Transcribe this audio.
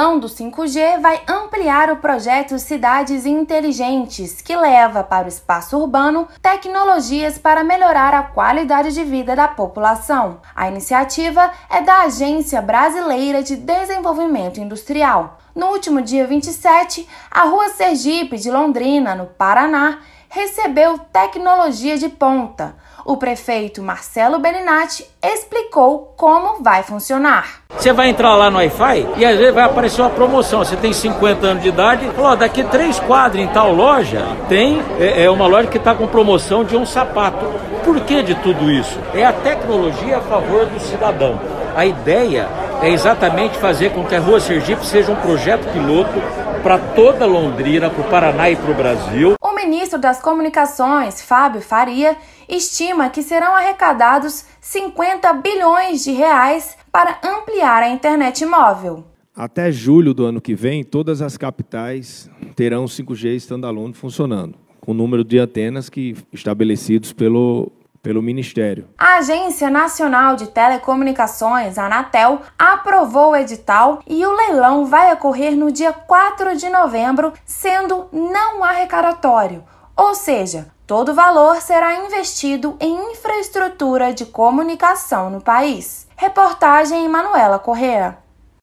leilão do 5G vai ampliar o projeto Cidades Inteligentes, que leva para o espaço urbano tecnologias para melhorar a qualidade de vida da população. A iniciativa é da Agência Brasileira de Desenvolvimento Industrial. No último dia 27, a Rua Sergipe de Londrina, no Paraná, recebeu tecnologia de ponta. O prefeito Marcelo Bellinati explicou como vai funcionar. Você vai entrar lá no Wi-Fi e às vezes vai aparecer uma promoção. Você tem 50 anos de idade, falou, daqui 3 quadras em tal loja, tem uma loja que está com promoção de um sapato. Por que de tudo isso? É a tecnologia a favor do cidadão. A ideia é exatamente fazer com que a Rua Sergipe seja um projeto piloto para toda Londrina, para o Paraná e para o Brasil. O ministro das Comunicações, Fábio Faria, estima que serão arrecadados 50 bilhões de reais para ampliar a internet móvel. Até julho do ano que vem, todas as capitais terão 5G standalone funcionando, com o número de antenas estabelecidos pelo Ministério. A Agência Nacional de Telecomunicações, a Anatel, aprovou o edital e o leilão vai ocorrer no dia 4 de novembro, sendo não arrecadatório, ou seja, todo o valor será investido em infraestrutura de comunicação no país. Reportagem Manuela Correa.